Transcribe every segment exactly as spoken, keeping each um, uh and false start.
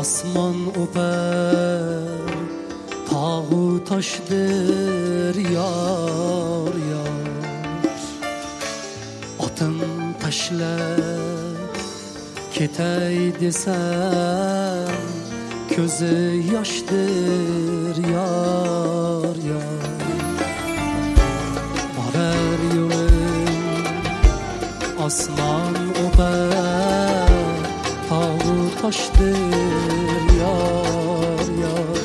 osmon o'par tog'u toshdir yor yor. Otim tashlab ketay desam ko'zi yoshdir yor yor. Borar yo'lim osmon o'par tog'u toshdir yor yor.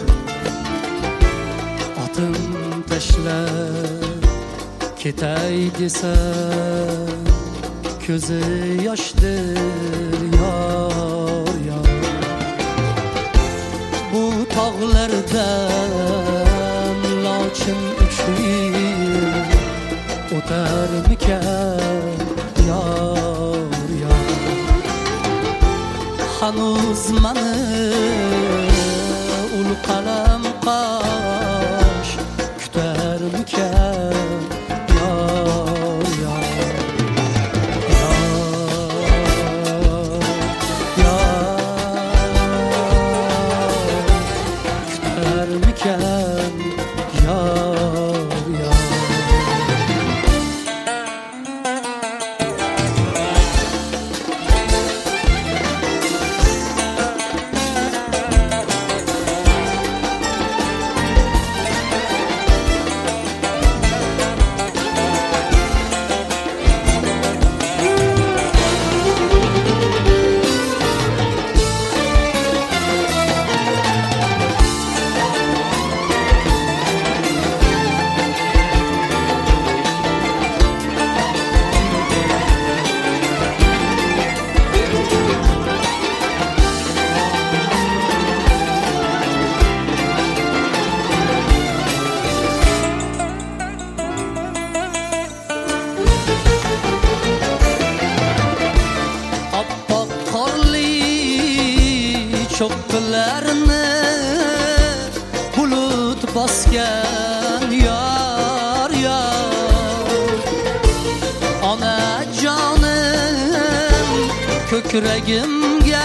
Otim tashlab ketay desam ko'zi yoshdir yor yor. Bu tog'lardan lochin uchib o'tarmikan yor yor. Hanuz mani ul qalam qosh kutarmikan yor yor. Kutarmikan yor yor. Cho'qqilarni bulut bosgan yor yor. Onajonim ko'kragimga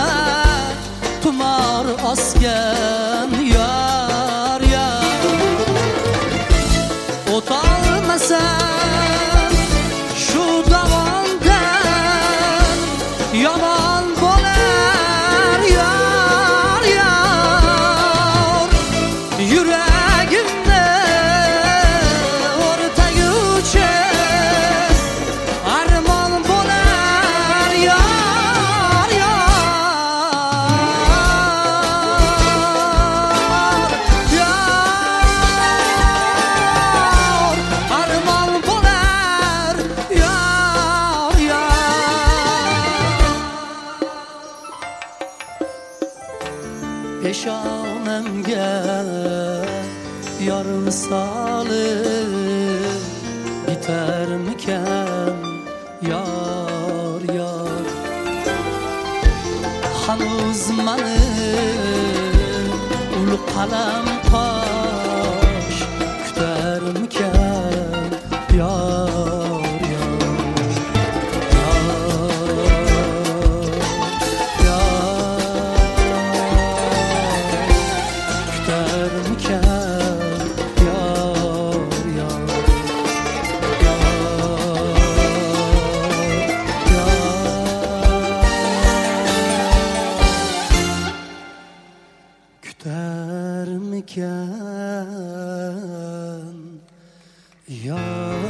tumor osgan yor yor. O'tolmasam shu davondan yomon bo'lar yor yor. Yuragimni o'rtaguchi armon bo'lar yor yor yor. Armon bo'lar yor yor. Peshonamga yor misoli bitarmikan yor yor. Hanuz mani ul qalam qosh kutarmikan yor yor. Kutarmikan yor.